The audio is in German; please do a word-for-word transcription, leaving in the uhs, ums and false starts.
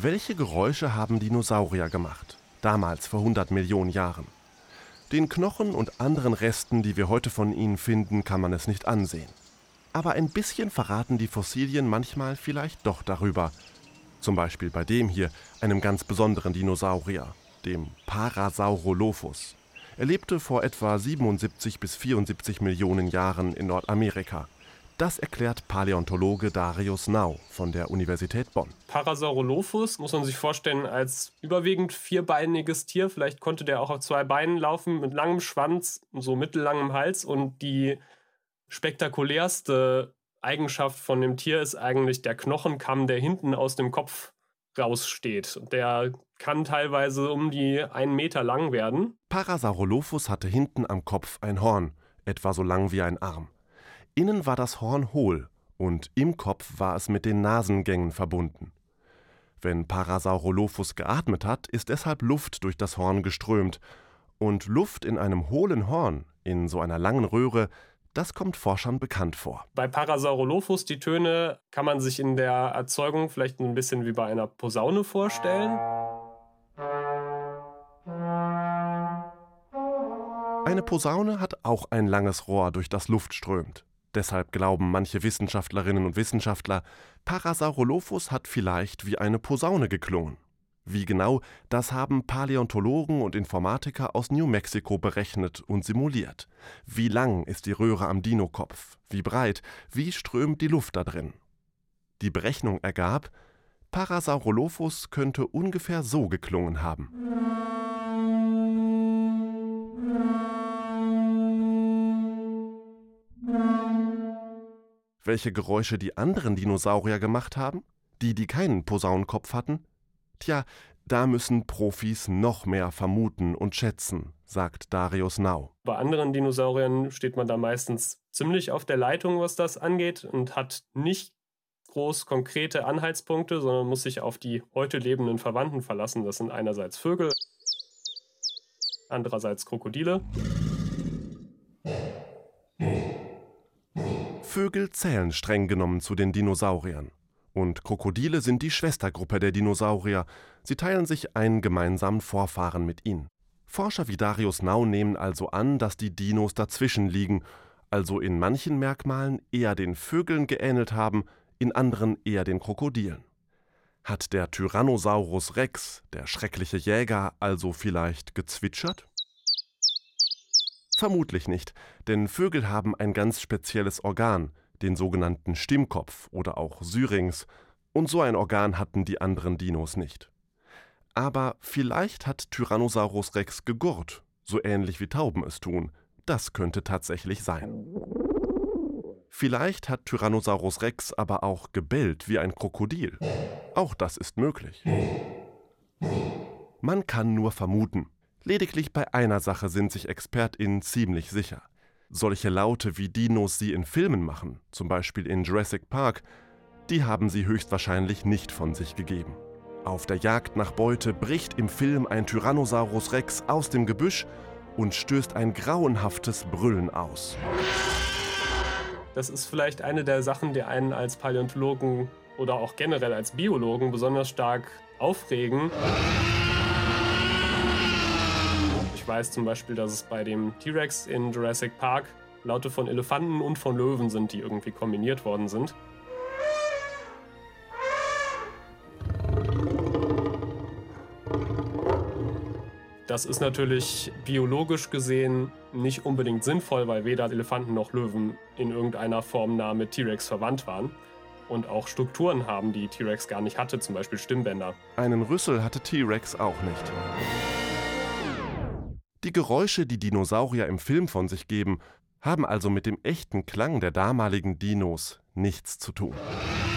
Welche Geräusche haben Dinosaurier gemacht? Damals vor hundert Millionen Jahren. Den Knochen und anderen Resten, die wir heute von ihnen finden, kann man es nicht ansehen. Aber ein bisschen verraten die Fossilien manchmal vielleicht doch darüber. Zum Beispiel bei dem hier, einem ganz besonderen Dinosaurier, dem Parasaurolophus. Er lebte vor etwa siebenundsiebzig bis vierundsiebzig Millionen Jahren in Nordamerika. Das erklärt Paläontologe Darius Nau von der Universität Bonn. Parasaurolophus muss man sich vorstellen als überwiegend vierbeiniges Tier. Vielleicht konnte der auch auf zwei Beinen laufen, mit langem Schwanz, so mittellangem Hals. Und die spektakulärste Eigenschaft von dem Tier ist eigentlich der Knochenkamm, der hinten aus dem Kopf raussteht. Der kann teilweise um die einen Meter lang werden. Parasaurolophus hatte hinten am Kopf ein Horn, etwa so lang wie ein Arm. Innen war das Horn hohl und im Kopf war es mit den Nasengängen verbunden. Wenn Parasaurolophus geatmet hat, ist deshalb Luft durch das Horn geströmt. Und Luft in einem hohlen Horn, in so einer langen Röhre, das kommt Forschern bekannt vor. Bei Parasaurolophus, die Töne kann man sich in der Erzeugung vielleicht ein bisschen wie bei einer Posaune vorstellen. Eine Posaune hat auch ein langes Rohr, durch das Luft strömt. Deshalb glauben manche Wissenschaftlerinnen und Wissenschaftler, Parasaurolophus hat vielleicht wie eine Posaune geklungen. Wie genau, das haben Paläontologen und Informatiker aus New Mexico berechnet und simuliert. Wie lang ist die Röhre am Dinokopf? Wie breit? Wie strömt die Luft da drin? Die Berechnung ergab, Parasaurolophus könnte ungefähr so geklungen haben. Welche Geräusche die anderen Dinosaurier gemacht haben? Die, die keinen Posaunenkopf hatten? Tja, da müssen Profis noch mehr vermuten und schätzen, sagt Darius Nau. Bei anderen Dinosauriern steht man da meistens ziemlich auf der Leitung, was das angeht, und hat nicht groß konkrete Anhaltspunkte, sondern muss sich auf die heute lebenden Verwandten verlassen. Das sind einerseits Vögel, andererseits Krokodile. Vögel zählen streng genommen zu den Dinosauriern. Und Krokodile sind die Schwestergruppe der Dinosaurier. Sie teilen sich einen gemeinsamen Vorfahren mit ihnen. Forscher wie Darius Nau nehmen also an, dass die Dinos dazwischen liegen, also in manchen Merkmalen eher den Vögeln geähnelt haben, in anderen eher den Krokodilen. Hat der Tyrannosaurus Rex, der schreckliche Jäger, also vielleicht gezwitschert? Vermutlich nicht, denn Vögel haben ein ganz spezielles Organ, den sogenannten Stimmkopf oder auch Syrinx, und so ein Organ hatten die anderen Dinos nicht. Aber vielleicht hat Tyrannosaurus Rex gegurrt, so ähnlich wie Tauben es tun. Das könnte tatsächlich sein. Vielleicht hat Tyrannosaurus Rex aber auch gebellt wie ein Krokodil. Auch das ist möglich. Man kann nur vermuten. Lediglich bei einer Sache sind sich ExpertInnen ziemlich sicher. Solche Laute, wie Dinos sie in Filmen machen, zum Beispiel in Jurassic Park, die haben sie höchstwahrscheinlich nicht von sich gegeben. Auf der Jagd nach Beute bricht im Film ein Tyrannosaurus Rex aus dem Gebüsch und stößt ein grauenhaftes Brüllen aus. Das ist vielleicht eine der Sachen, die einen als Paläontologen oder auch generell als Biologen besonders stark aufregen. Ich weiß zum Beispiel, dass es bei dem T-Rex in Jurassic Park Laute von Elefanten und von Löwen sind, die irgendwie kombiniert worden sind. Das ist natürlich biologisch gesehen nicht unbedingt sinnvoll, weil weder Elefanten noch Löwen in irgendeiner Form nah mit T-Rex verwandt waren und auch Strukturen haben, die T-Rex gar nicht hatte, zum Beispiel Stimmbänder. Einen Rüssel hatte T-Rex auch nicht. Die Geräusche, die Dinosaurier im Film von sich geben, haben also mit dem echten Klang der damaligen Dinos nichts zu tun.